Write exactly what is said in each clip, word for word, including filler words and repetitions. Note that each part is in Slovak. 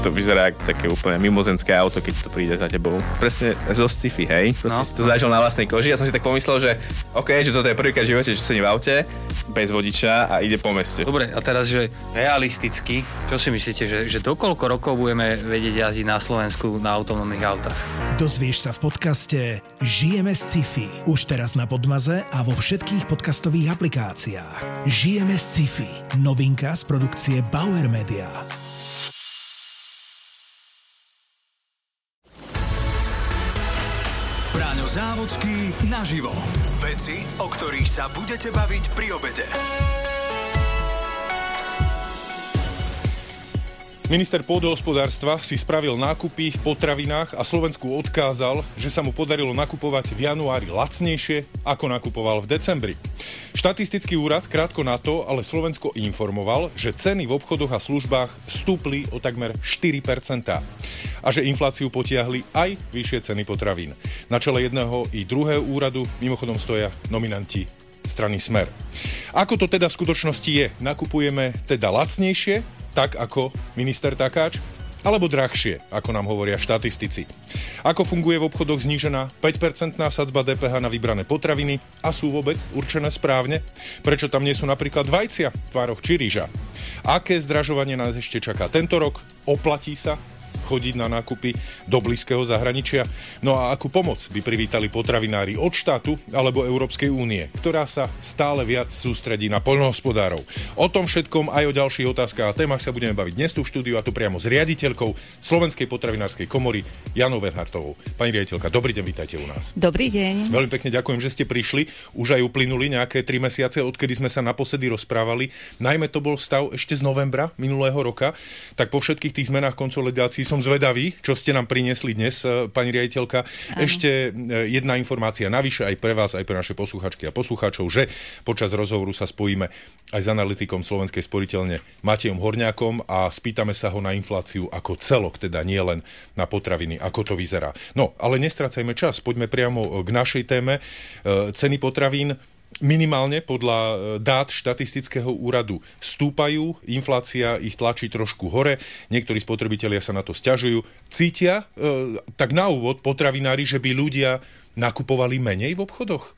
To vyzerá ako také úplne mimozenské auto, keď to príde za tebou. Presne zo sci-fi, hej? Proste no. si to zažil na vlastnej koži. Ja som si tak pomyslel, že OK, že toto je prvýkrát v živote, že sedím v aute bez vodiča a ide po meste. Dobre, a teraz, že realisticky, čo si myslíte, že, že do koľko rokov budeme vedieť jazdiť na Slovensku na autonómnych autách? Dozvieš sa v podcaste Žijeme sci-fi. Už teraz na Podmaze a vo všetkých podcastových aplikáciách. Žijeme sci-fi. Novinka z produkcie Bauer Media. Braňo Závodský naživo. Veci, o ktorých sa budete baviť pri obede. Minister pôdohospodárstva si spravil nákupy v potravinách a Slovensku odkázal, že sa mu podarilo nakupovať v januári lacnejšie, ako nakupoval v decembri. Štatistický úrad krátko na to ale Slovensko informoval, že ceny v obchodoch a službách stúpli o takmer štyri percentá a že infláciu potiahli aj vyššie ceny potravín. Na čele jedného i druhého úradu mimochodom stoja nominanti strany Smer. Ako to teda v skutočnosti je? Nakupujeme teda lacnejšie, tak ako minister Takáč, alebo drahšie, ako nám hovoria štatistici. Ako funguje v obchodoch znížená päť percentná sadzba dé pé há na vybrané potraviny a sú vôbec určené správne? Prečo tam nie sú napríklad vajcia, tvároch či rýža? Aké zdražovanie nás ešte čaká tento rok? Oplatí sa chodiť na nákupy do blízkeho zahraničia? No a akú pomoc by privítali potravinári od štátu alebo Európskej únie, ktorá sa stále viac sústredí na poľnohospodárov? O tom všetkom aj o ďalších otázkach a témach sa budeme baviť dnes tu v štúdiu, a tu priamo s riaditeľkou Slovenskej potravinárskej komory Janou Bernhardtovou. Pani riaditeľka, dobrý deň, vítajte u nás. Dobrý deň. Veľmi pekne ďakujem, že ste prišli. Už aj uplynuli nejaké tri mesiace, odkedy sme sa naposledy rozprávali. Najmä to bol stav ešte z novembra minulého roka. Tak po všetkých tých zmenách konsolidácií som zvedavý, čo ste nám priniesli dnes, pani riaditeľka. Áno. Ešte jedna informácia navyše aj pre vás, aj pre naše posluchačky a poslucháčov, že počas rozhovoru sa spojíme aj s analytikom Slovenskej sporiteľne Matejom Horňákom a spýtame sa ho na infláciu ako celok, teda nie len na potraviny, ako to vyzerá. No, ale nestracajme čas, poďme priamo k našej téme. Ceny potravín minimálne podľa dát štatistického úradu stúpajú, inflácia ich tlačí trošku hore, niektorí spotrebitelia sa na to sťažujú. Cítia, e, tak na úvod potravinári, že by ľudia nakupovali menej v obchodoch?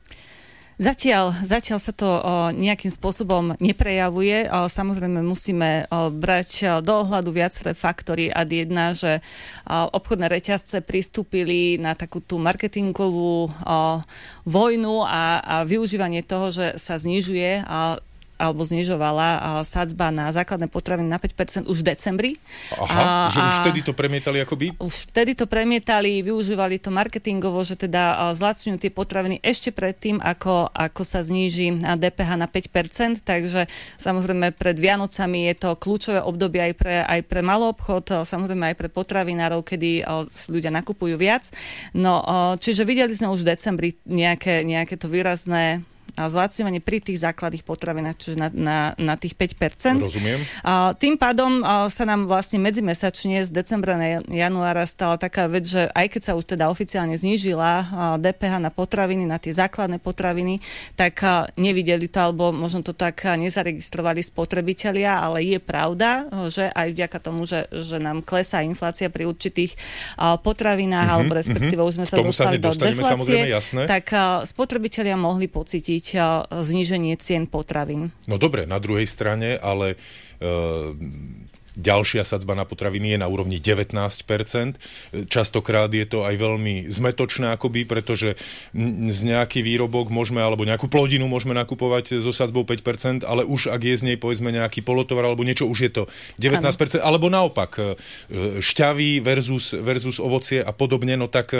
Zatiaľ, zatiaľ sa to o, nejakým spôsobom neprejavuje. O, samozrejme musíme o, brať do ohľadu viaceré faktory. Ad jedna, že o, obchodné reťazce pristúpili na takú tú marketingovú o, vojnu a, a využívanie toho, že sa znižuje a alebo znižovala sadzba na základné potraviny na päť percent už v decembri. Aha, a, že už vtedy to premietali akoby? Už vtedy to premietali, využívali to marketingovo, že teda zlacňujú tie potraviny ešte predtým, ako, ako sa zníži dé pé há na päť percent, takže samozrejme pred Vianocami je to kľúčové obdobie aj pre, aj pre maloobchod, samozrejme aj pre potravinárov, kedy ľudia nakupujú viac. No, čiže videli sme už v decembri nejaké, nejaké to výrazné a zlacňovanie pri tých základných potravinách, čiže na, na, na tých päť percent. Rozumiem. A tým pádom a, sa nám vlastne medzimesačne z decembra na januára stala taká vec, že aj keď sa už teda oficiálne znížila a, dé pé há na potraviny, na tie základné potraviny, tak a, nevideli to, alebo možno to tak a, nezaregistrovali spotrebitelia, ale je pravda, že aj vďaka tomu, že, že nám klesá inflácia pri určitých a, potravinách, mm-hmm, alebo respektíve mm-hmm. už sme sa dostali do deflácie, tak a, spotrebitelia mohli pocítiť zníženie cien potravín. No dobre, na druhej strane, ale e, ďalšia sadzba na potraviny je na úrovni devätnásť percent. Častokrát je to aj veľmi zmetočné akoby, pretože z nejaký výrobok môžeme, alebo nejakú plodinu môžeme nakupovať so sadzbou päť percent, ale už ak je z nej povedzme nejaký polotovar alebo niečo, už je to devätnásť percent, ano. Alebo naopak šťavy versus, versus ovocie a podobne, no tak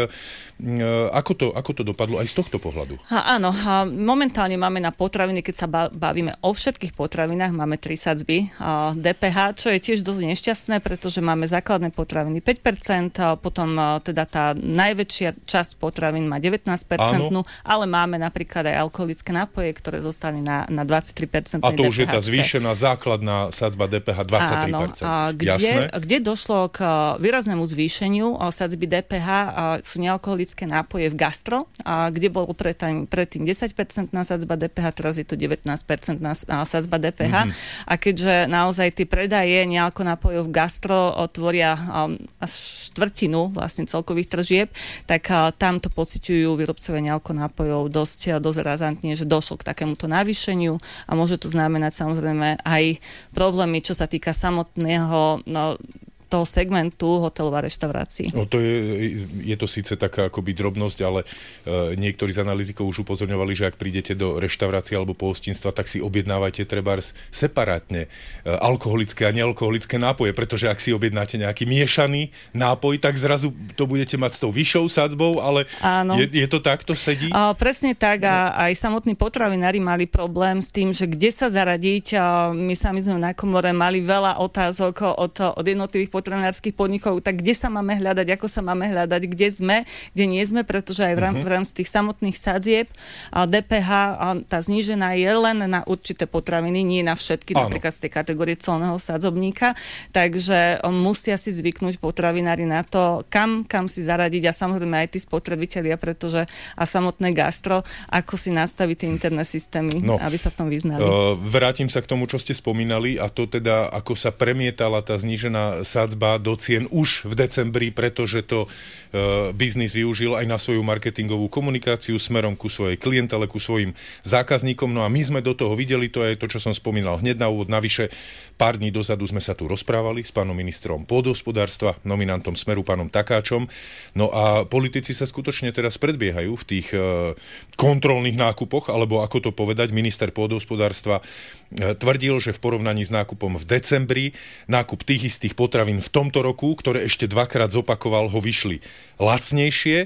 ako to, ako to dopadlo aj z tohto pohľadu? Ha, áno, ha, momentálne máme na potraviny, keď sa bavíme o všetkých potravinách, máme tri sadzby dé pé há, čo je tiež dosť nešťastné, pretože máme základné potraviny päť percent, a potom teda tá najväčšia časť potravín má devätnásť percent, ale máme napríklad aj alkoholické nápoje, ktoré zostali na, na dvadsaťtri percent. A to už je tá zvýšená základná sadzba dé pé há dvadsaťtri percent. Áno, a kde, kde došlo k výraznému zvýšeniu sadzby dé pé há, sú nealkoholické nápoje v gastro, a kde bolo predtým, predtým desať percent na sadzba dé pé há, teraz je to devätnásť percent na sadzba dé pé há. Mm-hmm. A keďže naozaj tie predaje nealkonápojov v gastro tvoria až štvrtinu vlastne celkových tržieb, tak tam to pociťujú výrobcovia nealkonápojov dosť, dosť razantne, že došlo k takémuto navýšeniu a môže to znamenať samozrejme aj problémy, čo sa týka samotného no, toho segmentu hotelov a reštaurácií. No to je, je to síce taká akoby drobnosť, ale e, niektorí z analytikov už upozorňovali, že ak prídete do reštaurácie alebo pohostinstva, tak si objednávajte trebárs separátne e, alkoholické a nealkoholické nápoje, pretože ak si objednáte nejaký miešaný nápoj, tak zrazu to budete mať s tou vyššou sadzbou, ale je, je to tak, to sedí? A, presne tak a aj samotní potravinári mali problém s tým, že kde sa zaradiť. A my sami sme na komore mali veľa otázok od, od jednotlivých potravinárskych podnikov, tak kde sa máme hľadať, ako sa máme hľadať, kde sme, kde nie sme, pretože aj v, rám, v rámci tých samotných sadzieb dé pé há tá znížená je len na určité potraviny, nie na všetky, Áno. napríklad z tej kategórie colného sadzobníka, takže musia si zvyknúť potravinári na to, kam, kam si zaradiť a samozrejme aj tí spotrebitelia, pretože a samotné gastro, ako si nastaviť tie interné systémy, no, aby sa v tom vyznali. Uh, vrátim sa k tomu, čo ste spomínali a to teda, ako sa premietala tá znížená sadzba do cien už v decembri, pretože to uh, biznis využil aj na svoju marketingovú komunikáciu smerom ku svojej klientele, ku svojim zákazníkom. No a my sme do toho videli, to je to, čo som spomínal hneď na úvod. Navyše, pár dní dozadu sme sa tu rozprávali s pánom ministrom pôdohospodárstva, nominantom Smeru, pánom Takáčom. No a politici sa skutočne teraz predbiehajú v tých uh, kontrolných nákupoch, alebo ako to povedať, minister pôdohospodárstva uh, tvrdil, že v porovnaní s nákupom v decembri nákup tých istých potravín v tomto roku, ktoré ešte dvakrát zopakoval, ho vyšli lacnejšie.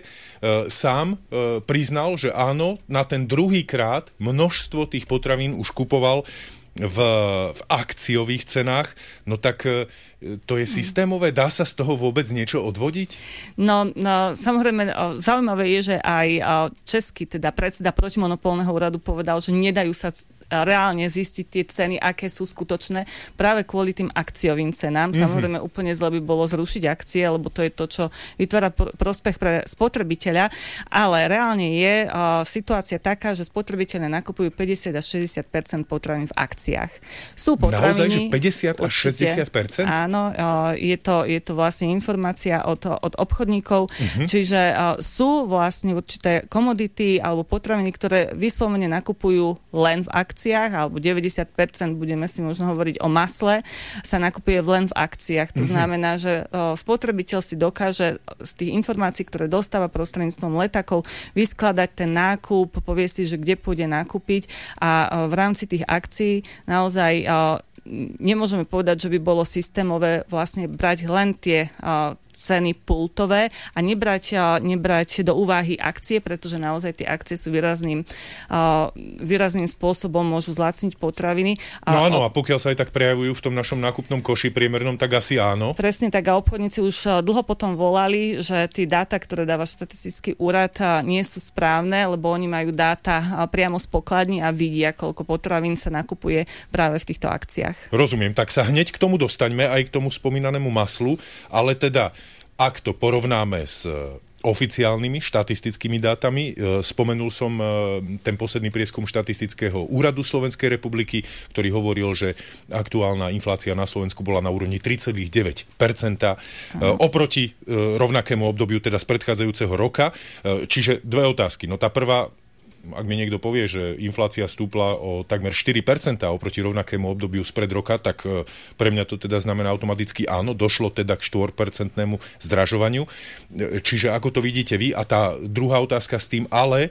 Sám priznal, že áno, na ten druhý krát množstvo tých potravín už kupoval v, v akciových cenách. No tak to je systémové? Dá sa z toho vôbec niečo odvodiť? No, no samozrejme, zaujímavé je, že aj český, teda predseda protimonopolného úradu povedal, že nedajú sa reálne zistiť tie ceny, aké sú skutočné, práve kvôli tým akciovým cenám. Mm-hmm. Samozrejme, úplne zle by bolo zrušiť akcie, lebo to je to, čo vytvára pr- prospech pre spotrebiteľa, ale reálne je uh, situácia taká, že spotrebiteľe nakupujú päťdesiat až šesťdesiat percent potravín v akciách. Sú potraviny... Naozaj, že päťdesiat až šesťdesiat percent? Áno, uh, je, to, je to vlastne informácia od, od obchodníkov, mm-hmm. čiže uh, sú vlastne určité komodity alebo potraviny, ktoré vyslovene nakupujú len v akciách, alebo deväťdesiat percent, budeme si možno hovoriť o masle, sa nakupuje len v akciách. To znamená, že o, spotrebiteľ si dokáže z tých informácií, ktoré dostáva prostredníctvom letakov, vyskladať ten nákup, povie si, že kde pôjde nakúpiť a o, v rámci tých akcií naozaj o, nemôžeme povedať, že by bolo systémové vlastne brať len tie o, ceny pultové a nebrať, nebrať do úvahy akcie, pretože naozaj tie akcie sú výrazným, uh, výrazným spôsobom môžu zlacniť potraviny. No áno, a pokiaľ sa aj tak prejavujú v tom našom nákupnom koši priemernom, tak asi áno. Presne tak a obchodníci už dlho potom volali, že tie dáta, ktoré dáva štatistický úrad, nie sú správne, lebo oni majú dáta priamo z pokladní a vidia, koľko potravín sa nakupuje práve v týchto akciách. Rozumiem, tak sa hneď k tomu dostaňme, aj k tomu spomínanému maslu, ale teda ak to porovnáme s oficiálnymi štatistickými dátami, spomenul som ten posledný prieskum štatistického úradu Slovenskej republiky, ktorý hovoril, že aktuálna inflácia na Slovensku bola na úrovni tri celé deväť percenta oproti rovnakému obdobiu, teda z predchádzajúceho roka. Čiže dve otázky. No tá prvá, ak mi niekto povie, že inflácia stúpla o takmer štyri percentá oproti rovnakému obdobiu spred roka, tak pre mňa to teda znamená automaticky áno, došlo teda k štyri percentnému zdražovaniu. Čiže ako to vidíte vy? A tá druhá otázka s tým, ale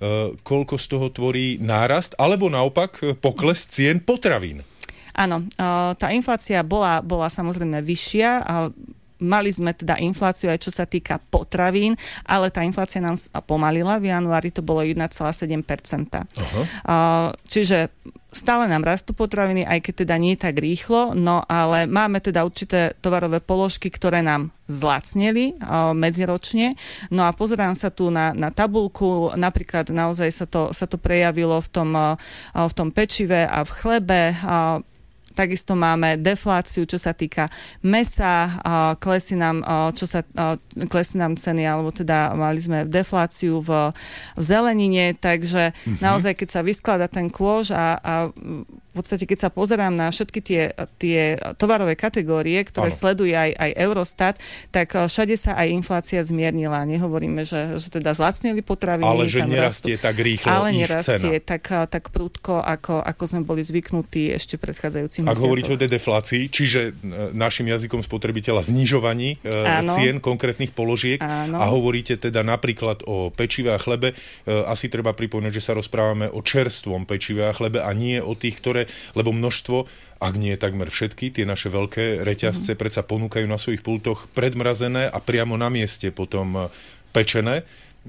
koľko z toho tvorí nárast, alebo naopak pokles cien potravín? Áno, tá inflácia bola, bola samozrejme vyššia a mali sme teda infláciu aj čo sa týka potravín, ale tá inflácia nám pomalila. V januári to bolo jeden celá sedem percenta. Uh-huh. Čiže stále nám rastú potraviny, aj keď teda nie tak rýchlo, no ale máme teda určité tovarové položky, ktoré nám zlacneli uh, medziročne. No a pozerám sa tu na, na tabuľku, napríklad naozaj sa to, sa to prejavilo v tom, uh, v tom pečive a v chlebe. Uh, Takisto máme defláciu, čo sa týka mesa, klesí nám, čo sa, klesí nám ceny, alebo teda mali sme defláciu v, v zelenine, takže mm-hmm. naozaj, keď sa vyskladá ten kôž a, a v podstate, keď sa pozerám na všetky tie, tie tovarové kategórie, ktoré ano. sleduje aj, aj Eurostat, tak všade sa aj inflácia zmiernila. Nehovoríme, že, že teda zlacnili potraviny. Ale že nerastie rastú, tak rýchlo ale ich nerastie cena. tak, tak prudko, ako, ako sme boli zvyknutí ešte v predchádzajúcich mesiacoch. Ak hovoríte o tej deflácii, čiže našim jazykom spotrebiteľa znižovaní e, cien konkrétnych položiek Áno. a hovoríte teda napríklad o pečive a chlebe, e, asi treba pripomenúť, že sa rozprávame o čerstvom pečive a chlebe a nie o tých, ktoré, lebo množstvo, ak nie takmer všetky, tie naše veľké reťazce mm. predsa ponúkajú na svojich pultoch predmrazené a priamo na mieste potom pečené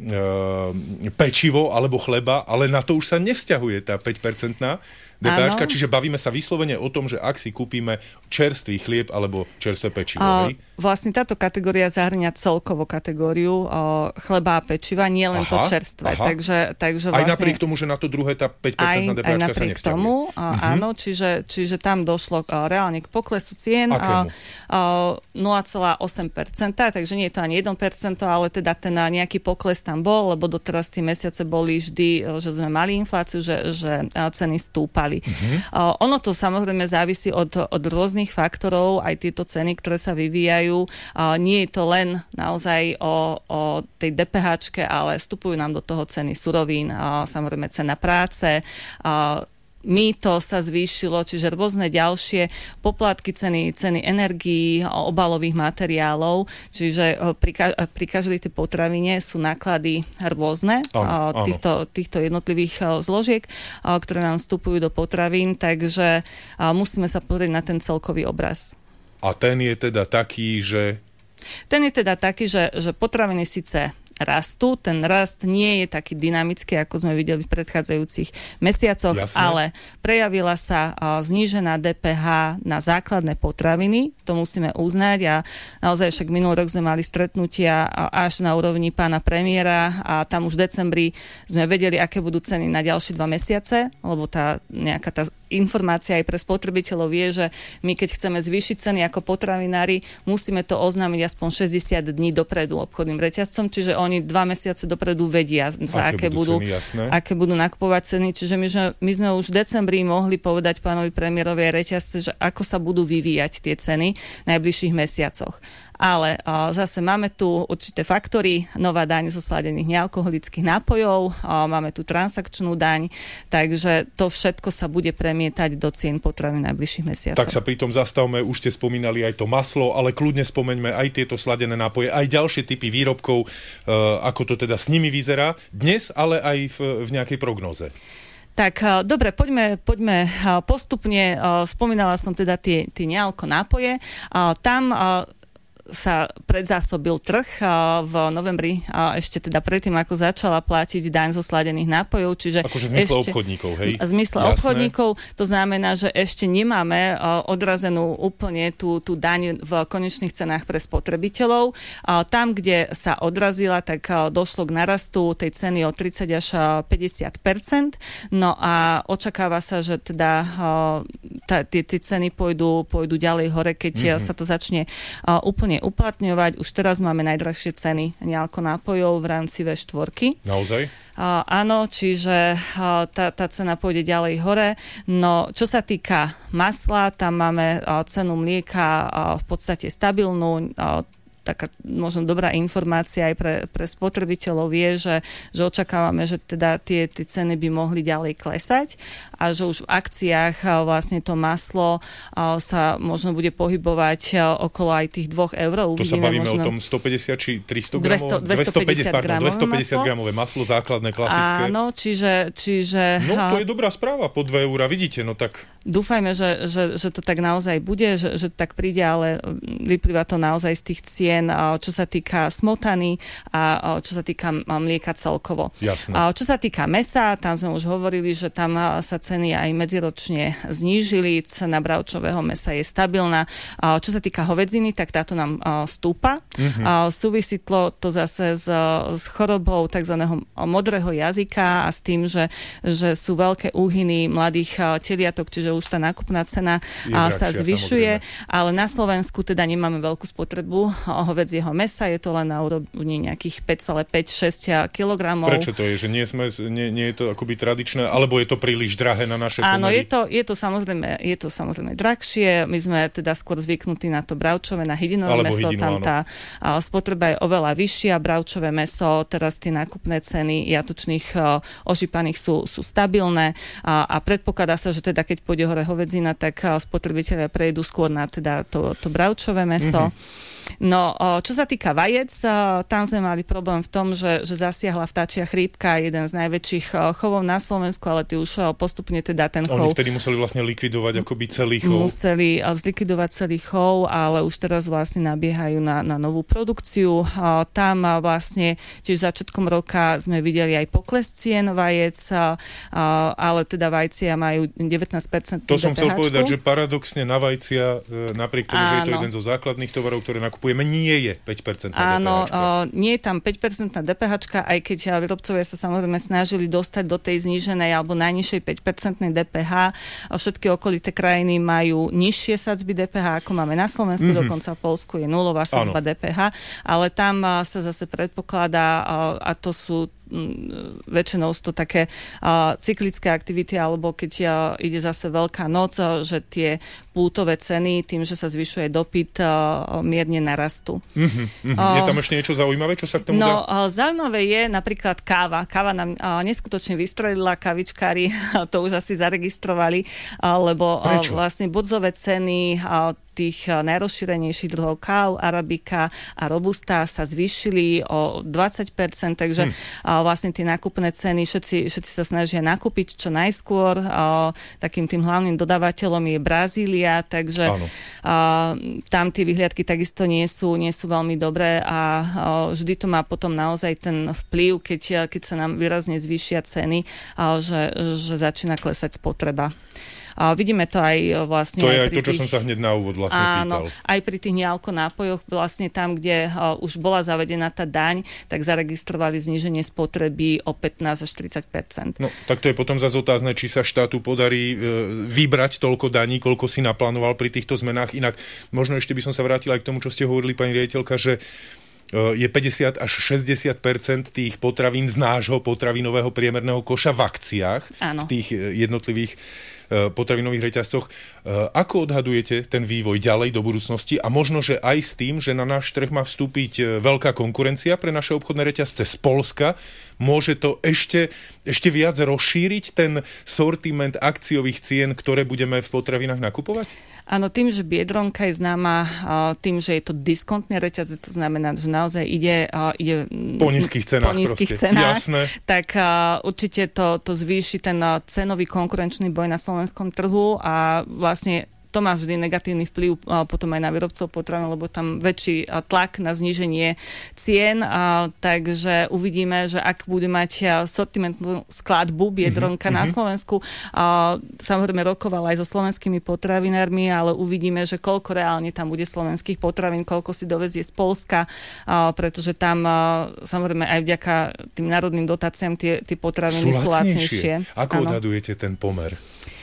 e, pečivo alebo chleba, ale na to už sa nevzťahuje tá päť percentná DPHčka, čiže bavíme sa vyslovene o tom, že ak si kúpime čerstvý chlieb alebo čerstvé pečivo. A, vlastne táto kategória zahrňa celkovo kategóriu o, chleba a pečiva, nie len aha, to čerstvé. Aha. Takže, takže vlastne, aj vlastne, napriek tomu, že na to druhé tá päť percentná DPHčka sa nevzťahuje. Aj napriek tomu, a, uh-huh. áno, čiže, čiže tam došlo a, reálne k poklesu cien a, a, nula celá osem percenta, takže nie je to ani jeden percent, ale teda ten nejaký pokles tam bol, lebo doteraz tie mesiace boli vždy, že sme mali infláciu, že, že ceny stúpali. Uh-huh. Uh, ono to samozrejme závisí od, od rôznych faktorov, aj tieto ceny, ktoré sa vyvíjajú. Uh, nie je to len naozaj o, o tej DPHčke, ale vstupujú nám do toho ceny surovín, uh, samozrejme cena práce, uh, mýto sa zvýšilo, čiže rôzne ďalšie poplatky, ceny, ceny energií, obalových materiálov, čiže pri, ka- pri každej tej potravine sú náklady rôzne áno, áno. Týchto, týchto jednotlivých zložiek, ktoré nám vstupujú do potravín, takže musíme sa pozrieť na ten celkový obraz. A ten je teda taký, že... Ten je teda taký, že, že potraviny síce rastú. Ten rast nie je taký dynamický, ako sme videli v predchádzajúcich mesiacoch, Jasne. ale prejavila sa znížená dé pé há na základné potraviny. To musíme uznať a naozaj však minulý rok sme mali stretnutia až na úrovni pána premiéra a tam už v decembri sme vedeli, aké budú ceny na ďalšie dva mesiace, lebo tá nejaká tá informácia aj pre spotrebiteľov je, že my keď chceme zvýšiť ceny ako potravinári, musíme to oznámiť aspoň šesťdesiat dní dopredu obchodným reťazcom, čiže oni dva mesiace dopredu vedia, za aké, aké budú, budú ceny, aké budú nakupovať ceny. Čiže my, že, my sme už v decembri mohli povedať pánovi premiérovi aj reťazce, že ako sa budú vyvíjať tie ceny v najbližších mesiacoch. Ale uh, zase máme tu určité faktory, nová daň zo sladených nealkoholických nápojov, uh, máme tu transakčnú daň, takže to všetko sa bude premietať do cien potravín v najbližších mesiacoch. Tak sa pri tom zastavme, už ste spomínali aj to maslo, ale kľudne spomeňme aj tieto sladené nápoje, aj ďalšie typy výrobkov, uh, ako to teda s nimi vyzerá dnes, ale aj v, v nejakej prognóze. Tak dobre, poďme, poďme postupne. Spomínala som teda tie, tie nealko nápoje. Tam sa predzásobil trh v novembri, ešte teda predtým, ako začala platiť daň zo sladených nápojov. Čiže akože v zmysle ešte, obchodníkov, hej? V zmysle Jasné. obchodníkov, to znamená, že ešte nemáme odrazenú úplne tú, tú daň v konečných cenách pre spotrebiteľov. Tam, kde sa odrazila, tak došlo k narastu tej ceny o tridsať až päťdesiat percent. No a očakáva sa, že teda tá, tie, tie ceny pôjdu, pôjdu ďalej hore, keď mm-hmm. sa to začne úplne uplatňovať. Už teraz máme najdrahšie ceny nealko nápojov v rámci vé štyri. Naozaj? Uh, áno, čiže uh, tá, tá cena pôjde ďalej hore. No, čo sa týka masla, tam máme uh, cenu mlieka uh, v podstate stabilnú. Uh, taká možno dobrá informácia aj pre, pre spotrebiteľov je, že, že očakávame, že teda tie, tie ceny by mohli ďalej klesať a že už v akciách vlastne to maslo sa možno bude pohybovať okolo aj tých dvoch eur. To sa bavíme možno o tom stopäťdesiat či tristo gramov? dvestopäťdesiat, pardon, dvestopäťdesiat gramové maslo, základné, klasické. Áno, čiže, čiže... No, to je dobrá správa, po dve eurá, vidíte, no tak... Dúfajme, že, že, že to tak naozaj bude, že, že tak príde, ale vyplýva to naozaj z tých cien, čo sa týka smotany a čo sa týka mlieka celkovo. Jasné. Čo sa týka mäsa, tam sme už hovorili, že tam sa ceny aj medziročne znížili, cena bravčového mäsa je stabilná. Čo sa týka hovedziny, tak táto nám stúpa. Mm-hmm. Súvisí to, to zase s, s chorobou tzv. Modrého jazyka a s tým, že, že sú veľké úhyny mladých teliatok, čiže že už tá nákupná cena drahšia, sa zvyšuje, samozrejme. ale na Slovensku teda nemáme veľkú spotrebu hovedzieho mäsa, je to len na úrovni nejakých päť celá päť až šesť kilogramov. Prečo to je? Že nie, sme, nie, nie je to akoby tradičné, alebo je to príliš drahé na naše pomery? Áno, je to, je to samozrejme, je to samozrejme drahšie. My sme teda skôr zvyknutí na to bravčové, na hydinové mäso. Hydinu, tam áno. tá a, spotreba je oveľa vyššia. Bravčové mäso, teraz tie nákupné ceny jatočných a, ošípaných sú, sú stabilné a, a predpokladá sa, že teda keď pôjde hore hovedzina, tak a, spotrebitelia prejdú skôr na teda to, to bravčové mäso. Mm-hmm. No, čo sa týka vajec, tam sme mali problém v tom, že, že zasiahla vtáčia chrípka, jeden z najväčších chovov na Slovensku, ale ty už postupne teda ten chov... Oni vtedy museli vlastne likvidovať akoby celý chov. Museli zlikvidovať celý chov, ale už teraz vlastne nabiehajú na, na novú produkciu. Tam vlastne tiež začiatkom roka sme videli aj pokles cien vajec, ale teda vajcia majú devätnásť percent To som chcel DPH-čku. povedať, že paradoxne na vajcia, napriek tomu, že je to Áno. jeden zo základných tovarov, ktoré nakupujeme, nie je päť percent Áno, DPHčka. o, nie je tam päť percent DPHčka, aj keď výrobcovia sa samozrejme snažili dostať do tej zníženej alebo najnižšej päť percent dé pé há. Všetky okolité krajiny majú nižšie sadzby dé pé há, ako máme na Slovensku, mm-hmm. dokonca v Polsku je nulová sadzba dé pé há, ale tam sa zase predpokladá, a to sú väčšinou sú to také uh, cyklické aktivity, alebo keď uh, ide zase Veľká noc, uh, že tie pútové ceny, tým, že sa zvyšuje dopyt, uh, mierne narastú. Mm-hmm, mm-hmm. Uh, je tam ešte niečo zaujímavé, čo sa k tomu no, dá? Uh, zaujímavé je napríklad káva. Káva nám uh, neskutočne vystrelila, kavičkári to už asi zaregistrovali, uh, lebo uh, vlastne budzové ceny uh, tých najrozšírenejších druhov káv, arabika a robusta sa zvýšili o dvadsať percent, takže hmm. vlastne tie nákupné ceny, všetci, všetci sa snažia nakúpiť čo najskôr. Takým tým hlavným dodávateľom je Brazília, takže a, tam tie vyhliadky takisto nie sú, nie sú veľmi dobré a, a vždy to má potom naozaj ten vplyv, keď, keď sa nám výrazne zvýšia ceny, a, že, že začína klesať spotreba. A vidíme to aj vlastne... To je aj, aj to, tých, čo som sa hneď na úvod vlastne áno, pýtal. Aj pri tých nealko nápojoch, vlastne tam, kde uh, už bola zavedená tá daň, tak zaregistrovali zníženie spotreby o pätnásť až tridsať percent. No, tak to je potom zase otázne, či sa štátu podarí e, vybrať toľko daní, koľko si naplánoval pri týchto zmenách. Inak možno ešte by som sa vrátil aj k tomu, čo ste hovorili, pani riaditeľka, že je päťdesiat až šesťdesiat percent tých potravín z nášho potravinového priemerného koša v akciách, áno. v tých jednotlivých potravinových reťazcoch. Ako odhadujete ten vývoj ďalej do budúcnosti a možno, že aj s tým, že na náš trh má vstúpiť veľká konkurencia pre naše obchodné reťazce z Poľska, môže to ešte, ešte viac rozšíriť ten sortiment akciových cien, ktoré budeme v potravinách nakupovať? Áno, tým, že Biedronka je známa tým, že je to diskontný reťazec, to znamená, že naozaj ide, ide po nízkych cenách, po nízkych proste. cenách, Jasné. tak určite to, to zvýši ten cenový konkurenčný boj na slovenskom trhu a vlastne to má vždy negatívny vplyv a potom aj na výrobcov potravín, lebo tam väčší tlak na zníženie cien. A, takže uvidíme, že ak bude mať sortimentnú skladbu Biedronka mm-hmm. na Slovensku, a, samozrejme rokovala aj so slovenskými potravinármi, ale uvidíme, že koľko reálne tam bude slovenských potravín, koľko si dovezie z Poľska, a, pretože tam a, samozrejme aj vďaka tým národným dotáciám tie, tie potraviny sú lacnejšie. Ako ano. odhadujete ten pomer?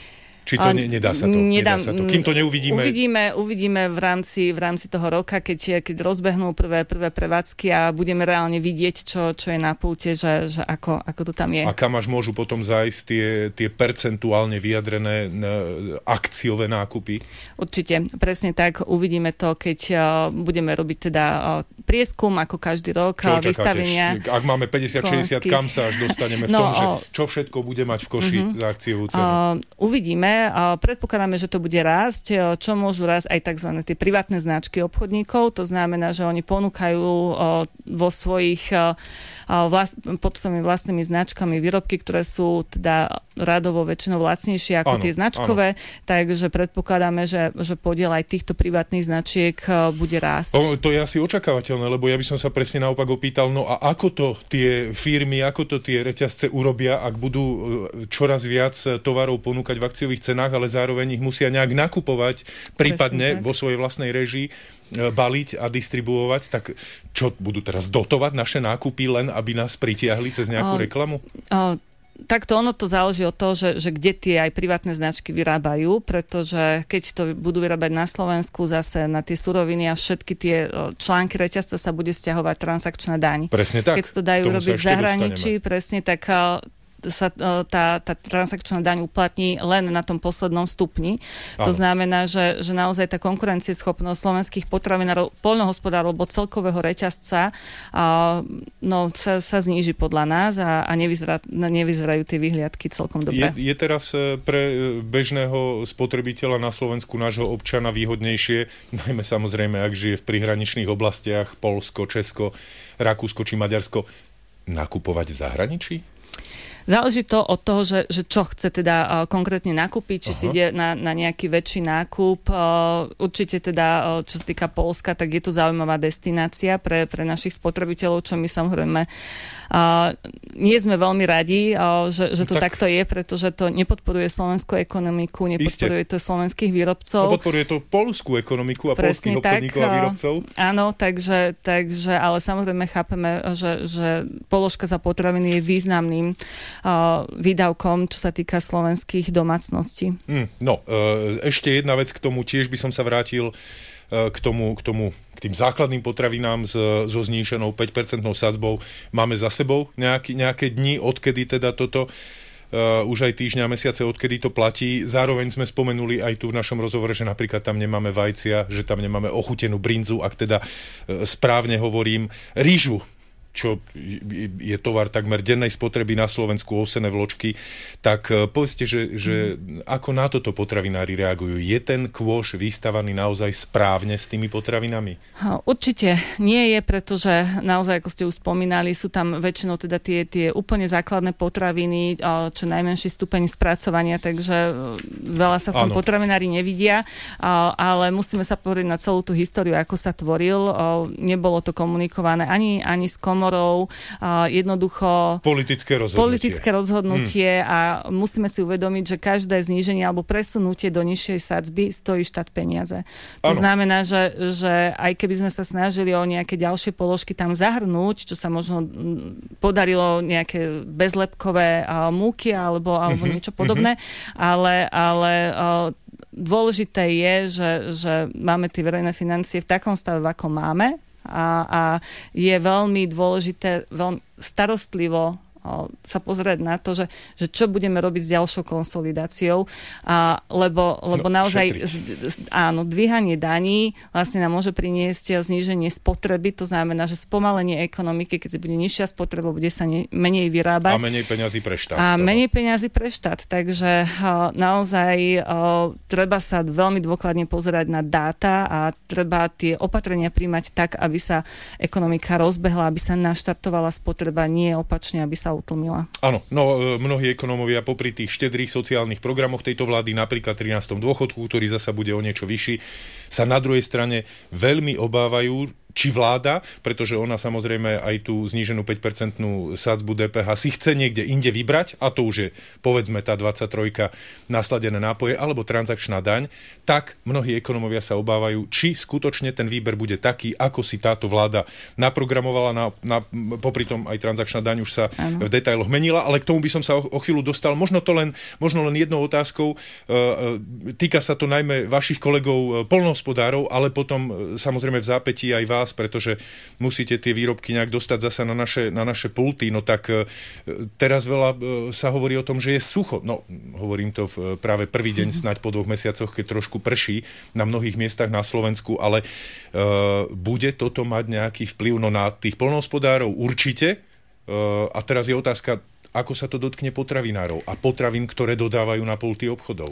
Či to ne, nedá sa to? Nedá, nedá sa to. Kým to neuvidíme? Uvidíme, uvidíme v rámci, v rámci toho roka, keď, keď rozbehnú prvé, prvé prevádzky a budeme reálne vidieť, čo, čo je na púte, že, že ako, ako to tam je. A kam až môžu potom zájsť tie, tie percentuálne vyjadrené akciové nákupy? Určite, presne tak. Uvidíme to, keď uh, budeme robiť teda uh, prieskum, ako každý rok, čo vystavenia. Ak máme päťdesiat šesťdesiat, kam sa až dostaneme v no, tom, že uh, čo všetko bude mať v koši uh-huh. za akciovú cenu? Uh, uvidíme. Predpokladáme, že to bude rásť, čo môžu rásť aj tzv. Tie privátne značky obchodníkov. To znamená, že oni ponúkajú vo svojich vlast, pod svojimi vlastnými značkami výrobky, ktoré sú teda radovo väčšinou lacnejšie ako áno, tie značkové. Áno. Takže predpokladáme, že, že podiel aj týchto privátnych značiek bude rásť. O, to je asi očakávateľné, lebo ja by som sa presne naopak opýtal, no a ako to tie firmy, ako to tie reťazce urobia, ak budú čoraz viac tovarov ponúkať v akciových cenách, ale zároveň ich musia nejak nakupovať, prípadne vo svojej vlastnej režii baliť a distribuovať, tak čo budú teraz dotovať naše nákupy len, aby nás pritiahli cez nejakú o, reklamu? O, takto ono to záleží od toho, že, že kde tie aj privátne značky vyrábajú, pretože keď to budú vyrábať na Slovensku zase na tie suroviny a všetky tie články reťazca sa bude sťahovať transakčná daň. Presne tak. Keď to dajú robiť v zahraničí, dostaneme. Presne tak sa tá, tá transakčná daň uplatní len na tom poslednom stupni. Áno. To znamená, že, že naozaj tá konkurencieschopnosť slovenských potravinárov, poľnohospodárov alebo celkového reťazca a, no, sa, sa zníži podľa nás a, a nevyzerá, nevyzerajú tie vyhliadky celkom dobre. Je, je teraz pre bežného spotrebiteľa na Slovensku, nášho občana výhodnejšie, najmä samozrejme, ak žije v prihraničných oblastiach, Poľsko, Česko, Rakúsko či Maďarsko, nakupovať v zahraničí? Záleží to od toho, že, že čo chce teda uh, konkrétne nakúpiť, či Aha. si ide na, na nejaký väčší nákup. Uh, určite teda, uh, čo sa týka Poľska, tak je to zaujímavá destinácia pre, pre našich spotrebiteľov, čo my samozrejme uh, nie sme veľmi radi, uh, že, že to tak, takto je, pretože to nepodporuje slovenskú ekonomiku, nepodporuje iste. to slovenských výrobcov. No, podporuje to poľskú ekonomiku a poľských obchodníkov a výrobcov. Áno, takže, takže, ale samozrejme chápeme, že, že položka za potraviny je významným výdavkom, čo sa týka slovenských domácností. Mm, no, ešte jedna vec k tomu, tiež by som sa vrátil k tomu, k tomu, k tým základným potravinám s, so zníženou päť percentnou sadzbou. Máme za sebou nejaký, nejaké dni, odkedy teda toto Uh, už aj týždňa, mesiace, odkedy to platí. Zároveň sme spomenuli aj tu v našom rozhovore, že napríklad tam nemáme vajcia, že tam nemáme ochutenú brinzu, ak teda uh, správne hovorím, rýžu, čo je tovar takmer dennej spotreby na Slovensku, ovsené vločky, tak povedzte, že, že ako na toto potravinári reagujú? Je ten kôš vystavaný naozaj správne s tými potravinami? Určite nie je, pretože naozaj, ako ste už spomínali, sú tam väčšinou teda tie, tie úplne základné potraviny, čo najmenší stupeň spracovania, takže veľa sa v tom Áno. potravinári nevidia, ale musíme sa pozrieť na celú tú históriu, ako sa tvoril. Nebolo to komunikované ani, ani s komorou, jednoducho politické rozhodnutie, politické rozhodnutie hmm. a musíme si uvedomiť, že každé zníženie alebo presunutie do nižšej sadzby stojí štát peniaze. To ano. znamená, že, že aj keby sme sa snažili o nejaké ďalšie položky tam zahrnúť, čo sa možno podarilo nejaké bezlepkové múky alebo, alebo uh-huh. niečo podobné, uh-huh. ale, ale dôležité je, že, že máme tie verejné financie v takom stave, ako máme, A, a je veľmi dôležité veľmi starostlivo sa pozrieť na to, že, že čo budeme robiť s ďalšou konsolidáciou, a, lebo, lebo no, naozaj z, áno, dvíhanie daní vlastne nám môže priniesť zníženie spotreby, to znamená, že spomalenie ekonomiky, keď bude nižšia spotreba, bude sa ne, menej vyrábať. A menej peňazí pre štát. A menej peňazí pre štát, takže a, naozaj a, treba sa veľmi dôkladne pozerať na dáta a treba tie opatrenia príjmať tak, aby sa ekonomika rozbehla, aby sa naštartovala spotreba, nie opačne, aby sa utlmila. Áno, no mnohí ekonómovia popri tých štedrých sociálnych programoch tejto vlády, napríklad trinástom dôchodku, ktorý zasa bude o niečo vyšší, sa na druhej strane veľmi obávajú, či vláda, pretože ona samozrejme aj tú zníženú päť percentnú sadzbu dé pé há si chce niekde inde vybrať, a to už je povedzme tá dvadsaťtrojka nasladené nápoje alebo transakčná daň, tak mnohí ekonómovia sa obávajú, či skutočne ten výber bude taký, ako si táto vláda naprogramovala, na, na, popri tom aj transakčná daň už sa ano. v detailoch menila, ale k tomu by som sa o, o chvíľu dostal. Možno to len, možno len jednou otázkou, e, e, týka sa to najmä vašich kolegov poľnohospodárov, ale potom samozrejme v zápätí aj vás, pretože musíte tie výrobky nejak dostať zasa na naše, na naše pulty. No tak teraz veľa sa hovorí o tom, že je sucho. No, hovorím to v práve prvý deň, snáď po dvoch mesiacoch, keď trošku prší na mnohých miestach na Slovensku, ale uh, bude toto mať nejaký vplyv no, na tých poľnohospodárov? Určite. Uh, a teraz je otázka, ako sa to dotkne potravinárov a potravín, ktoré dodávajú na pulty obchodov.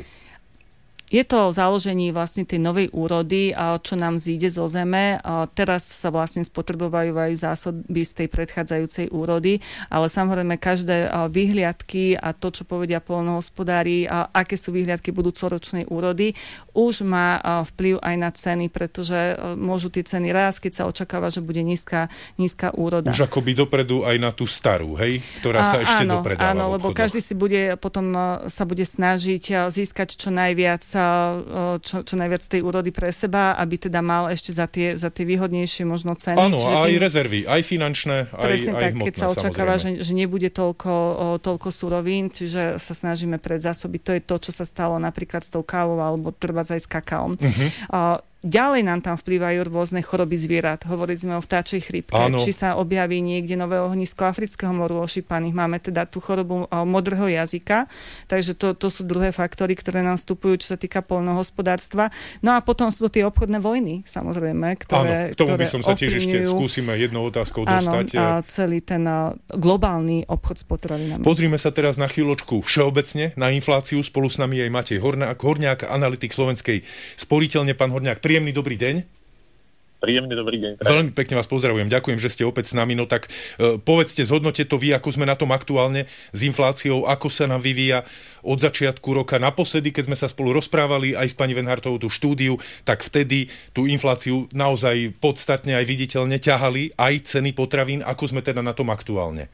Je to v založení vlastne tej novej úrody, čo nám zíde zo zeme. Teraz sa vlastne spotrebovajú zásoby z tej predchádzajúcej úrody, ale samozrejme každé vyhliadky a to, čo povedia poľnohospodári, aké sú vyhliadky budúcoročnej úrody, už má vplyv aj na ceny, pretože môžu tie ceny rásť, keď sa očakáva, že bude nízka, nízka úroda. Už akoby dopredu aj na tú starú, hej? Ktorá sa a, ešte áno, dopredáva. Áno, lebo každý si bude potom sa bude snažiť získať čo najviac čo, čo najviac tej úrody pre seba, aby teda mal ešte za tie, za tie výhodnejšie možno ceny. Áno, a aj tým, rezervy, aj finančné, aj, aj tak, hmotné, keď sa očakáva, že, že nebude toľko, toľko surovín, čiže sa snažíme predzásobiť. To je to, čo sa stalo napríklad s tou kávou alebo treba aj s kakaom. Uh-huh. Uh, Ďalej nám tam vplývajú rôzne choroby zvierat. Hovorili sme o vtáčej chrípke. Áno. Či sa objaví niekde nové ohnisko afrického moru ošípaných. Máme teda tú chorobu modrého jazyka. Takže to, to sú druhé faktory, ktoré nám vstupujú, čo sa týka poľnohospodárstva. No a potom sú to tie obchodné vojny, samozrejme, ktoré Áno, k tomu ktoré by som sa tiež ešte skúsime jednou otázkou dostať. Áno, a celý ten globálny obchod s potravinami. Pozrime sa teraz na chvíľočku všeobecne na infláciu. Spolu s nami aj Matej Horňák, Horňák, analytik Slovenskej sporiteľne. Pán Horňák, príjemný dobrý deň. Príjemný dobrý deň. Veľmi pekne vás pozdravujem. Ďakujem, že ste opäť s nami. No tak e, povedzte, zhodnote to vy, ako sme na tom aktuálne s infláciou, ako sa nám vyvíja od začiatku roka. Naposledy, keď sme sa spolu rozprávali aj s pani Wenhartovou tú štúdiu, tak vtedy tú infláciu naozaj podstatne aj viditeľne ťahali aj ceny potravín. Ako sme teda na tom aktuálne?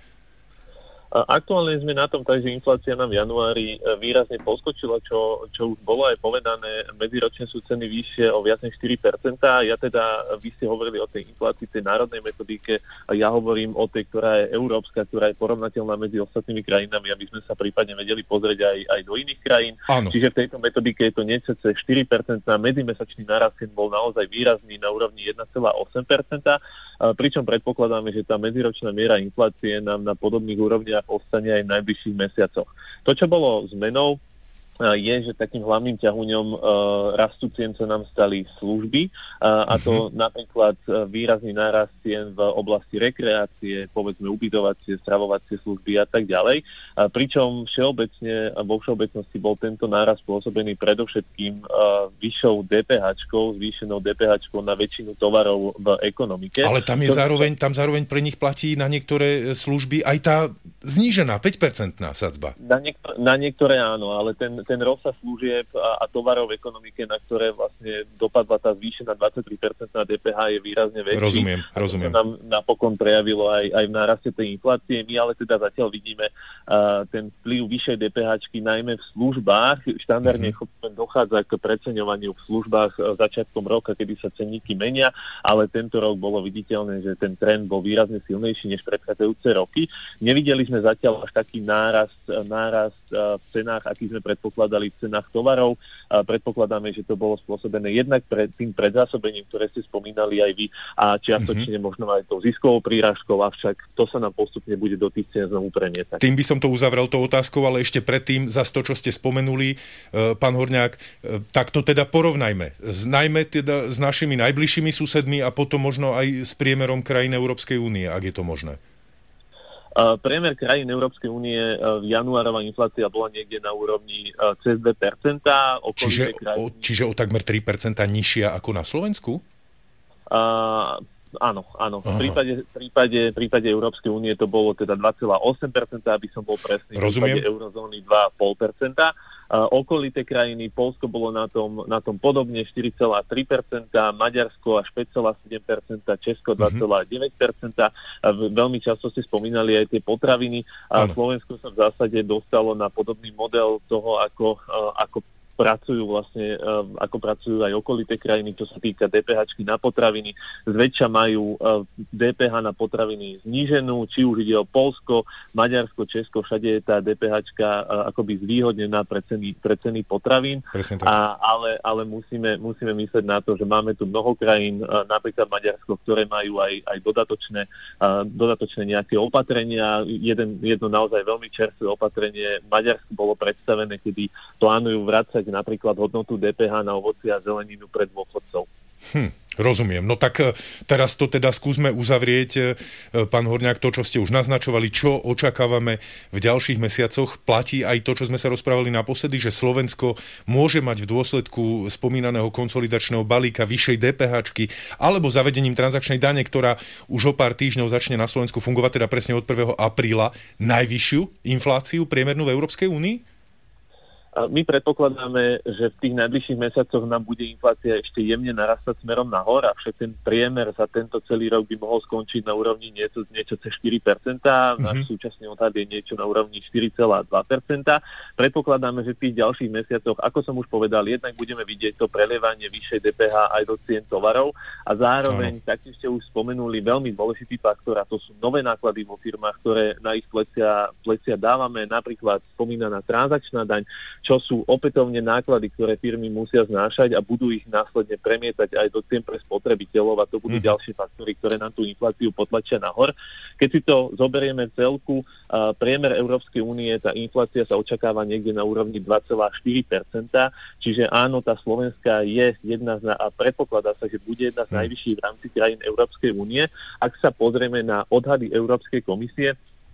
Aktuálne sme na tom tak, že inflácia nám v januári výrazne poskočila, čo, čo už bolo aj povedané. Medziročne sú ceny vyššie o viac než štyri percentá. Ja teda, vy ste hovorili o tej inflácii, tej národnej metodike, a ja hovorím o tej, ktorá je európska, ktorá je porovnateľná medzi ostatnými krajinami, aby sme sa prípadne vedeli pozrieť aj, aj do iných krajín. Áno. Čiže v tejto metodike je to necece štyri percentá. Medzimesačný nárast bol naozaj výrazný na úrovni jeden celá osem percenta. Pričom predpokladáme, že tá medziročná miera inflácie nám na podobných úrovniach ostane aj v najbližších mesiacoch. To, čo bolo zmenou, je, že takým hlavným ťahuňom uh, rastu cien sa nám stali služby uh, a to uh-huh. napríklad uh, výrazný nárast cien v oblasti rekreácie, povedzme ubytovacie, stravovacie služby a tak ďalej. Uh, pričom všeobecne, vo všeobecnosti bol tento nárast spôsobený predovšetkým uh, vyššou DPHčkou, zvýšenou DPHčkou na väčšinu tovarov v ekonomike. Ale tam je to, zároveň, tam zároveň pre nich platí na niektoré služby aj tá znížená päť percentná sadzba. Na, niektor- na niektoré áno, ale ten ten rozsah služieb a, a tovarov v ekonomike, na ktoré vlastne dopadla tá zvýšená dvadsaťtri percentná dé pé há, je výrazne väčší. Rozumiem, rozumiem. To nám napokon prejavilo aj, aj v náraste tej inflácie. My ale teda zatiaľ vidíme uh, ten vplyv vyššej DPHčky najmä v službách. Štandardne mm-hmm. dochádza k preceňovaniu v službách začiatkom roka, kedy sa cenníky menia, ale tento rok bolo viditeľné, že ten trend bol výrazne silnejší než predchádzajúce roky. Nevideli sme zatiaľ až taký nárast, nárast uh, v cenách, aký sme predpokladali predpokladali v cenách tovarov. A predpokladáme, že to bolo spôsobené jednak pred tým predzásobením, ktoré ste spomínali aj vy, a čiastočne mm-hmm. možno aj tou ziskovou prírážkou, avšak to sa nám postupne bude do tých cien znovu premietať. Tým by som to uzavrel tou otázkou, ale ešte predtým zas to, čo ste spomenuli, pán Horňák, tak to teda porovnajme. Najmä teda s našimi najbližšími susedmi a potom možno aj s priemerom krajín Európskej únie, ak je to možné. Uh, priemer krajín Európskej únie, uh, januárová inflácia bola niekde na úrovni uh, cez dve percentá. Čiže, krajiny... o, čiže o takmer tri percentá nižšia ako na Slovensku? Uh, áno, áno. V prípade, prípade, prípade Európskej únie to bolo teda dva celá osem percenta, aby som bol presný. Rozumiem. V prípade eurozóny dva celá päť percenta. Uh, okolité krajiny, Poľsko bolo na tom, na tom podobne štyri celá tri percenta, Maďarsko až päť celá sedem percenta, Česko dva celá deväť percenta. Uh, veľmi často ste spomínali aj tie potraviny. Uh, Slovensko sa v zásade dostalo na podobný model toho, ako, uh, ako pracujú vlastne, uh, ako pracujú aj okolité krajiny, čo sa týka DPHčky na potraviny. Zväčša majú uh, dé pé há na potraviny zníženú, či už ide o Poľsko, Maďarsko, Česko, všade je tá DPHčka uh, akoby zvýhodnená pre ceny, pre ceny potravín. A, ale ale musíme, musíme myslieť na to, že máme tu mnoho krajín, uh, napríklad Maďarsko, ktoré majú aj, aj dodatočné, uh, dodatočné nejaké opatrenia. Jeden, jedno naozaj veľmi čerstvé opatrenie Maďarsku bolo predstavené, kedy plánujú vracať napríklad hodnotu dé pé há na ovocie a zeleninu pre dôchodcov. Hm, rozumiem. No tak teraz to teda skúsme uzavrieť, pán Horňák, to, čo ste už naznačovali, čo očakávame v ďalších mesiacoch. Platí aj to, čo sme sa rozprávali naposledy, že Slovensko môže mať v dôsledku spomínaného konsolidačného balíka vyššej DPHčky alebo zavedením transakčnej dane, ktorá už o pár týždňov začne na Slovensku fungovať, teda presne od prvého apríla, najvyššiu infláciu priemernú v Európskej únii? My predpokladáme, že v tých najbližších mesiacoch nám bude inflácia ešte jemne narastať smerom nahor, avšak ten priemer za tento celý rok by mohol skončiť na úrovni niečo, niečo cez štyri percentá, mm-hmm. náš súčasný odhad je niečo na úrovni štyri celé dva percentá. Predpokladáme, že v tých ďalších mesiacoch, ako som už povedal, jednak budeme vidieť to prelievanie vyššej dé pé há aj do cien tovarov a zároveň, tak ste už spomenuli, veľmi dôležitý faktor, a to sú nové náklady vo firmách, ktoré na ich plecia, plecia dávame, napríklad spomínaná transakčná daň, čo sú opätovne náklady, ktoré firmy musia znášať a budú ich následne premietať aj do cien pre spotrebiteľov a to budú mm. ďalšie faktory, ktoré nám tú infláciu potlačia nahor. Keď si to zoberieme celku, uh, priemer Európskej únie, tá inflácia sa očakáva niekde na úrovni dva celé štyri percentá, čiže áno, tá slovenská je jedna z, a predpokladá sa, že bude jedna z najvyšších v rámci krajín Európskej únie. Ak sa pozrieme na odhady Európskej komisie,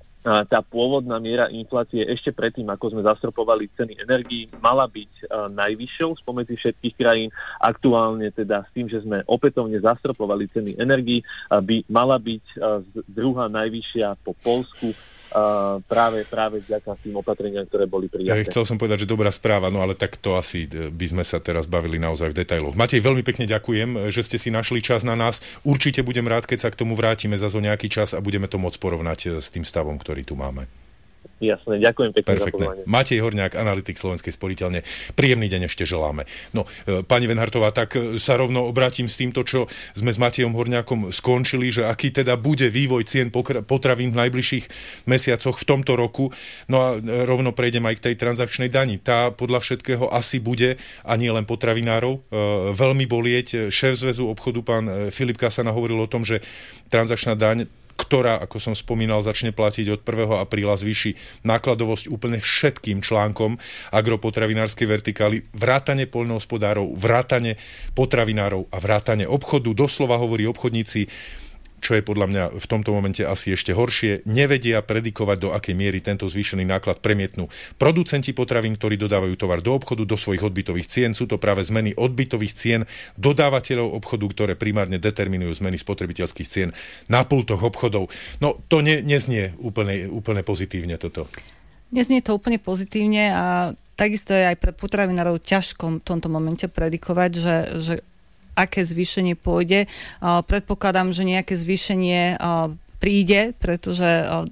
a tá pôvodná miera inflácie ešte predtým, ako sme zastropovali ceny energií, mala byť uh, najvyššou spomedzi všetkých krajín. Aktuálne teda s tým, že sme opätovne zastropovali ceny energií, uh, by mala byť uh, druhá najvyššia po Poľsku, Uh, práve, práve vďaka tým opatreniam, ktoré boli prijaté. Ja chcel som povedať, že dobrá správa, no ale tak to asi by sme sa teraz bavili naozaj v detailoch. Matej, veľmi pekne ďakujem, že ste si našli čas na nás. Určite budem rád, keď sa k tomu vrátime za zo nejaký čas a budeme to môcť porovnať s tým stavom, ktorý tu máme. Jasné, ďakujem pekne Perfektne. za pozvanie. Matej Horňák, analytik Slovenskej sporiteľne. Príjemný deň ešte želáme. No, pani Wenhartová, tak sa rovno obrátim s týmto, čo sme s Matejom Horňákom skončili, že aký teda bude vývoj cien potravín v najbližších mesiacoch v tomto roku. No a rovno prejdem aj k tej transakčnej dani. Tá podľa všetkého asi bude, a nie len potravinárov, veľmi bolieť. Šéf zväzu obchodu, pán Filip Kasana, hovoril o tom, že transakčná daň, ktorá, ako som spomínal, začne platiť od prvého apríla, zvýši nákladovosť úplne všetkým článkom agropotravinárskej vertikály, vrátane poľnohospodárov, vrátane potravinárov a vrátane obchodu. Doslova hovorí obchodníci, čo je podľa mňa v tomto momente asi ešte horšie, nevedia predikovať, do akej miery tento zvýšený náklad premietnú producenti potravín, ktorí dodávajú tovar do obchodu, do svojich odbytových cien. Sú to práve zmeny odbytových cien dodávateľov obchodu, ktoré primárne determinujú zmeny spotrebiteľských cien na pultoch obchodov. No to ne, neznie úplne, úplne pozitívne toto. Neznie to úplne pozitívne a takisto je aj pre potravinárov ťažko v tomto momente predikovať, že, že aké zvýšenie pôjde. Predpokladám, že nejaké zvýšenie príde, pretože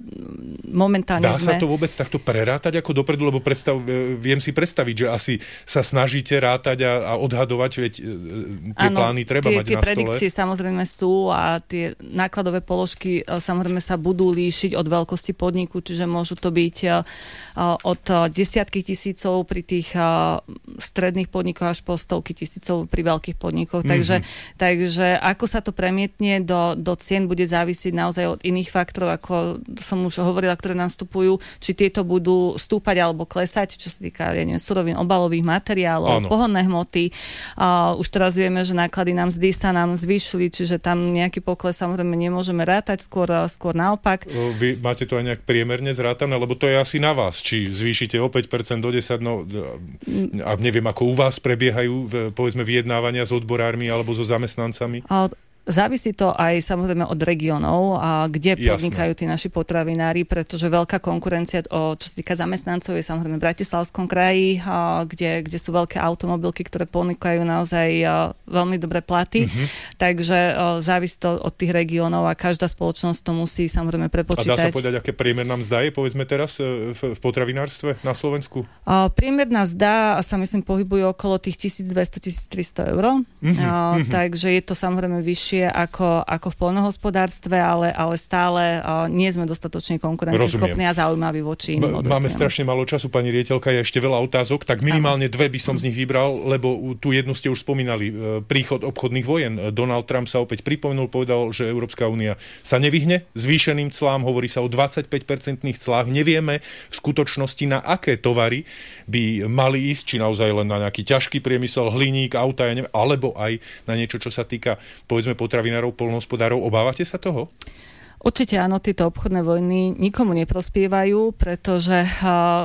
momentálne Dá sme... sa to vôbec takto prerátať ako dopredu, lebo predstav, viem si predstaviť, že asi sa snažíte rátať a, a odhadovať, veď tie ano, plány treba tie, mať tie na stole. Tie predikcie samozrejme sú a tie nákladové položky samozrejme sa budú líšiť od veľkosti podniku, čiže môžu to byť od desiatky tisícov pri tých stredných podnikoch až po stovky tisícov pri veľkých podnikoch. Mm-hmm. Takže, takže ako sa to premietne do, do cien, bude závisieť naozaj od iných faktorov, ako som už hovorila, ktoré nám vstupujú, či tieto budú stúpať alebo klesať, čo sa týka, ja neviem, surovín, obalových materiálov, Áno. pohonné hmoty. Uh, už teraz vieme, že náklady nám mzdy sa nám zvýšili, čiže tam nejaký pokles samozrejme nemôžeme rátať, skôr, skôr naopak. Vy máte to aj nejak priemerne zrátané, lebo to je asi na vás, či zvýšite o päť percent do desať percent, no a neviem, ako u vás prebiehajú povedzme vyjednávania s odborármi alebo so zamestnancami? Uh, Závisí to aj samozrejme od regiónov, a kde podnikajú tí naši potravinári, pretože veľká konkurencia, o, čo sa týka zamestnancov, je samozrejme v Bratislavskom kraji, a, kde, kde sú veľké automobilky, ktoré ponúkajú naozaj a, veľmi dobré platy. Mm-hmm. Takže a, závisí to od tých regiónov a každá spoločnosť to musí samozrejme prepočítať. A dá sa povedať, aké priemerná mzda je, povedzme teraz, v, v potravinárstve na Slovensku? A, priemerná mzda sa myslím pohybuje okolo tých tisícdvesto až tisíctristo eur. Mm-hmm. A, takže je to samozrejme vyššie Ako, ako v poľnohospodárstve, ale, ale stále uh, nie sme dostatočne konkurencieschopní a zaujímaví voči iným odvetviam. Máme strašne málo času, pani riaditeľka, je ešte veľa otázok, tak minimálne dve by som z nich vybral, lebo tú jednu ste už spomínali, príchod obchodných vojen. Donald Trump sa opäť pripomenul, povedal, že Európska únia sa nevyhne zvýšeným clám, hovorí sa o dvadsaťpäť percentných clách. Nevieme v skutočnosti, na aké tovary by mali ísť, či naozaj len na nejaký ťažký priemysel, hliník, auta, ja neviem, alebo aj na niečo, čo sa týka, povedzme, potravinárov, poľnohospodárov. Obávate sa toho? Určite áno, tieto obchodné vojny nikomu neprospievajú, pretože uh,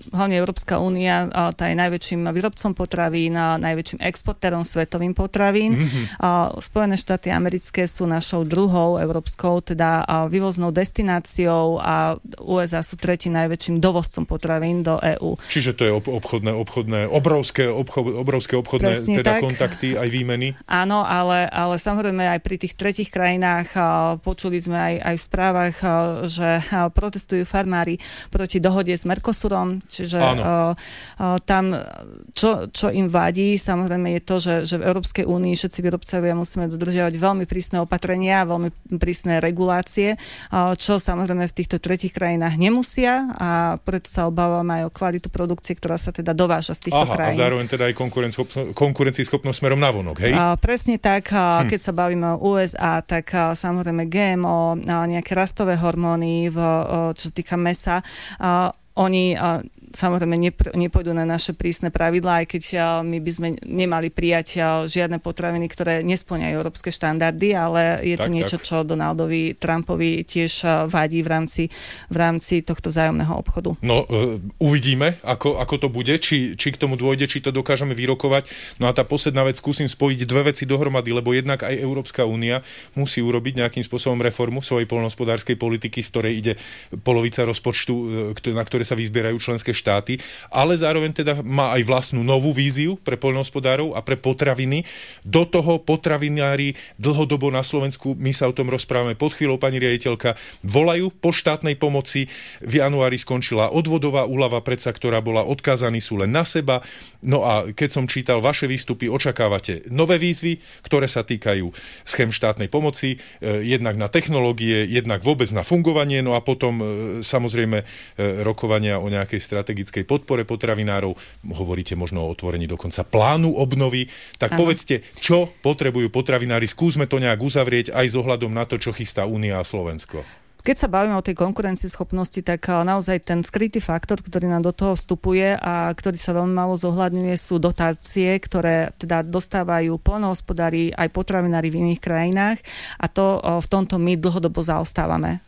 hlavne Európska únia, tá je najväčším výrobcom potravín, najväčším exportérom svetovým potravín. Mm-hmm. Spojené štáty americké sú našou druhou európskou, teda vývoznou destináciou a ú es á sú tretím najväčším dovozcom potravín do EÚ. Čiže to je obchodné, obchodné, obrovské, obchod, obrovské obchodné teda kontakty, aj výmeny? Áno, ale, ale samozrejme aj pri tých tretích krajinách počuli sme aj, aj v správach, že protestujú farmári proti dohode s Mercosurom, čiže uh, uh, tam, čo, čo im vadí, samozrejme je to, že, že v Európskej únii všetci výrobcovia musíme dodržiavať veľmi prísne opatrenia, veľmi prísne regulácie, uh, čo samozrejme v týchto tretích krajinách nemusia a preto sa obávame aj o kvalitu produkcie, ktorá sa teda dováža z týchto Aha, krajín. A zároveň teda aj konkurencieschopnosť smerom navonok, hej? Uh, presne tak, uh, hm. keď sa bavíme o ú es á, tak uh, samozrejme gé em ó, uh, nejaké rastové hormóny, v, uh, čo sa týka mesa, Uh, oni uh, samozrejme nepr- nepôjdu na naše prísne pravidlá, aj keď uh, my by sme nemali prijať uh, žiadne potraviny, ktoré nespĺňajú európske štandardy, ale je tak, to niečo, tak. čo Donaldovi Trumpovi tiež uh, vadí v rámci, v rámci tohto vzájomného obchodu. No, uh, uvidíme, ako, ako to bude, či, či k tomu dôjde, či to dokážeme vyrokovať. No a tá posledná vec, skúsim spojiť dve veci dohromady, lebo jednak aj Európska únia musí urobiť nejakým spôsobom reformu svojej poľnohospodárskej politiky, z ktorej ide polovica rozpočtu, na ktoré sa vyzbierajú členské štáty, ale zároveň teda má aj vlastnú novú víziu pre poľnohospodárov a pre potraviny. Do toho potravinári dlhodobo na Slovensku, my sa o tom rozprávame pod chvíľou, pani riaditeľka, volajú po štátnej pomoci. V januári skončila odvodová úľava, predsa, ktorá bola, odkázaní sú len na seba. No a keď som čítal vaše výstupy, očakávate nové výzvy, ktoré sa týkajú schém štátnej pomoci, eh, jednak na technológie, jednak vôbec na fungovanie, no a potom eh, samozrejme eh, rokovania o nejakej strategickej podpore potravinárov. Hovoríte možno o otvorení dokonca plánu obnovy. Tak ano. Povedzte, čo potrebujú potravinári? Skúsme to nejak uzavrieť aj s ohľadom na to, čo chystá Únia a Slovensko. Keď sa bavíme o tej konkurencieschopnosti, tak naozaj ten skrytý faktor, ktorý nám do toho vstupuje a ktorý sa veľmi málo zohľadňuje, sú dotácie, ktoré teda dostávajú poľnohospodári aj potravinári v iných krajinách a to v tomto my dlhodobo zaostávame.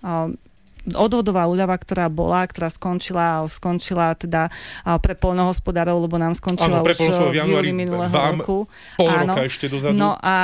Odvodová úľava, ktorá bola, ktorá skončila, skončila teda pre poľnohospodárov, lebo nám skončila ano, už v júli minulého roku. Pol Áno. roka ešte dozadu. No a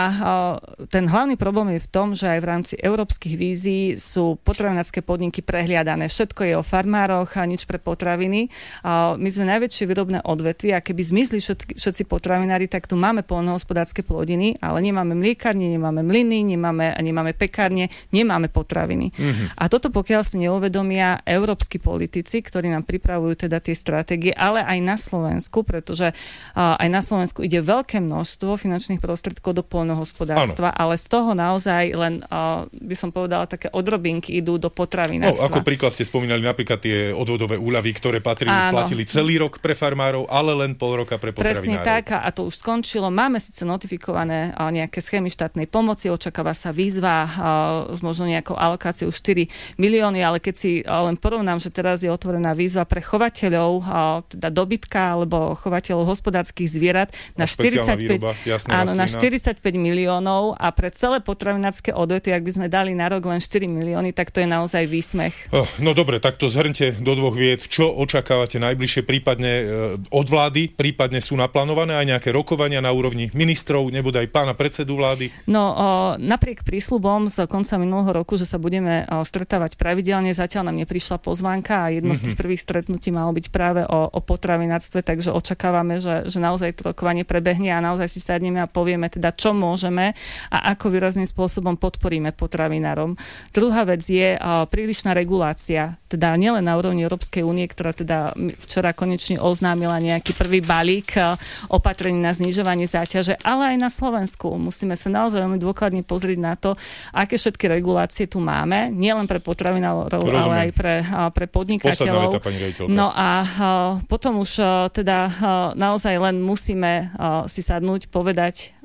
ten hlavný problém je v tom, že aj v rámci európskych vízií sú potravinárske podniky prehliadané. Všetko je o farmároch a nič pre potraviny. My sme najväčšie výrobné odvetvie a keby zmizli všetci, všetci potravinári, tak tu máme poľnohospodárske plodiny, ale nemáme mliekárne, nemáme mlyny, nemáme, nemáme pekárne, nemáme potraviny. Mm-hmm. A toto pokiaľ si neuvedomia európski politici, ktorí nám pripravujú teda tie stratégie, ale aj na Slovensku, pretože uh, aj na Slovensku ide veľké množstvo finančných prostriedkov do poľnohospodárstva, ale z toho naozaj len, uh, by som povedala, také odrobinky idú do potravinárstva. No, ako príklad ste spomínali napríklad tie odvodové úľavy, ktoré patrili, platili celý rok pre farmárov, ale len pol roka pre potravinárov. Presne tak, a to už skončilo. Máme síce notifikované uh, nejaké schémy štátnej pomoci, očakáva sa výzva uh, s možno nejakou alokáciou štyri milióny, ale keď si len porovnám, že teraz je otvorená výzva pre chovateľov, teda dobytka alebo chovateľov hospodárskych zvierat na, štyridsaťpäť, výroba, jasné, áno, na štyridsaťpäť miliónov a pre celé potravinárske odvetvie, ak by sme dali na rok len štyri milióny, tak to je naozaj výsmech. Oh, no dobre, tak to zhrňte do dvoch vied. Čo očakávate najbližšie, prípadne od vlády, prípadne sú naplánované aj nejaké rokovania na úrovni ministrov, nebude aj pána predsedu vlády? No, o, napriek prísľubom z konca minulého roku, že sa budeme o, stretávať pravidelne, zatiaľ nám neprišla pozvánka a jedno mm-hmm. z tých prvých stretnutí malo byť práve o, o potravinárstve, takže očakávame, že, že naozaj to rokovanie prebehne a naozaj si sadneme a povieme teda, čo môžeme a ako výrazným spôsobom podporíme potravinárom. Druhá vec je uh, prílišná regulácia, teda nielen na úrovni Európskej únie, ktorá teda včera konečne oznámila nejaký prvý balík uh, opatrení na znižovanie záťaže, ale aj na Slovensku. Musíme sa naozaj veľmi dôkladne pozrieť na to, aké všetky regulácie tu máme, nielen pre potravinárov, ale aj pre, pre podnikateľov. Veta, no a potom už teda naozaj len musíme si sadnúť, povedať,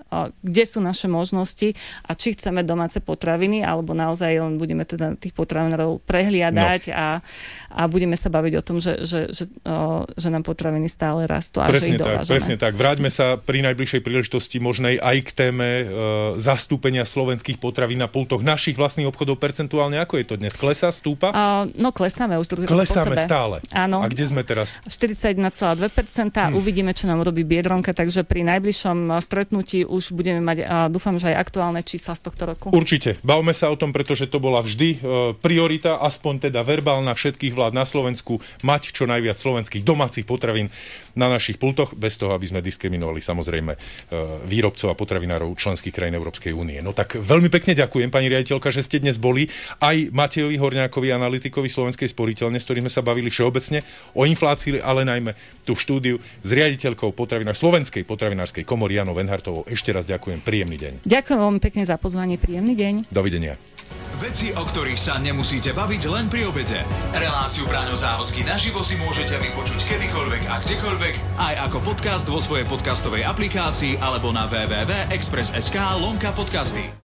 kde sú naše možnosti a či chceme domáce potraviny, alebo naozaj len budeme teda tých potravinárov prehliadať no. a, a budeme sa baviť o tom, že, že, že, že nám potraviny stále rastú a presne že ich tak, dovážame. Presne tak. Vráťme sa pri najbližšej príležitosti možnej aj k téme e, zastúpenia slovenských potravín na pultoch našich vlastných obchodov percentuálne. Ako je to dnes? Klesá, stúpa? Uh, no klesáme už druhý rok po Klesáme sebe. stále. Áno. A kde sme teraz? štyridsaťjeden celá dva percentá. Hmm. Uvidíme, čo nám robí Biedronka, takže pri najbližšom stretnutí už budeme mať, uh, dúfam, že aj aktuálne čísla z tohto roku. Určite. Bavme sa o tom, pretože to bola vždy uh, priorita, aspoň teda verbálna všetkých vlád na Slovensku, mať čo najviac slovenských domácich potravín na našich pultoch, bez toho, aby sme diskriminovali samozrejme uh, výrobcov a potravinárov členských krajín Európskej únie. No tak veľmi pekne ďakujem, pani riaditeľka, že ste dnes boli, aj Matejovi Horňákovi, analytikovi Slovenskej sporiteľne, s ktorým sme sa bavili všeobecne o inflácii, ale najmä tú štúdiu s riaditeľkou potravinár Slovenskej potravinárskej komory Janou Wenhartovou. Ešte raz ďakujem, príjemný deň. Ďakujem veľmi pekne za pozvanie, príjemný deň. Dovidenia. Veci, o ktorých sa nemusíte baviť len pri obede. Reláciu Braňo Závodský naživo si môžete vypočuť kedykoľvek a kdekoľvek, aj ako podcast vo svojej podcastovej aplikácii alebo na w w w bodka express bodka es ká lomka podcasty.